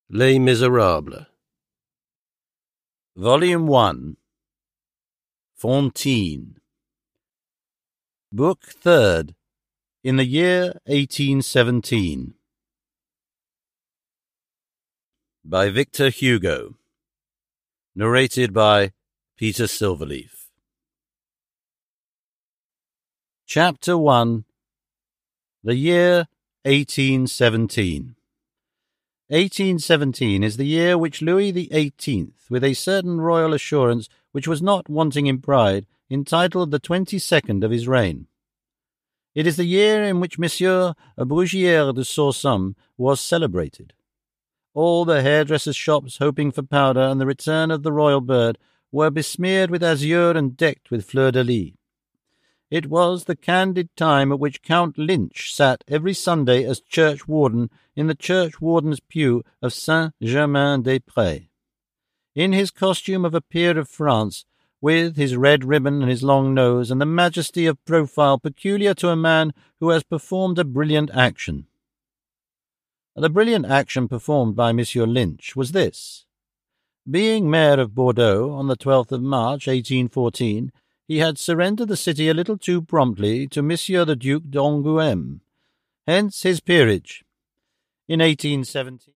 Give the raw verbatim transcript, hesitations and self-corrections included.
Les Miserables. Volume one. Fantine. Book third. In the year eighteen seventeen. By Victor Hugo. Narrated by Peter Silverleaf. Chapter one. The year eighteen seventeen. eighteen seventeen is the year which Louis the eighteenth, with a certain royal assurance which was not wanting in pride, entitled the twenty-second of his reign. It is the year in which Monsieur Brugière de Sorsum was celebrated. All the hairdressers' shops, hoping for powder and the return of the royal bird, were besmeared with azure and decked with fleurs-de-lis. It was the candid time at which Count Lynch sat every Sunday as churchwarden in the churchwarden's pew of Saint-Germain-des-Prés. In his costume of a peer of France, with his red ribbon and his long nose and the majesty of profile peculiar to a man who has performed a brilliant action. The brilliant action performed by Monsieur Lynch was this. Being mayor of Bordeaux on the twelfth of March, eighteen fourteen, he had surrendered the city a little too promptly to Monsieur the Duke d'Angoulême. Hence his peerage. In eighteen seventeen,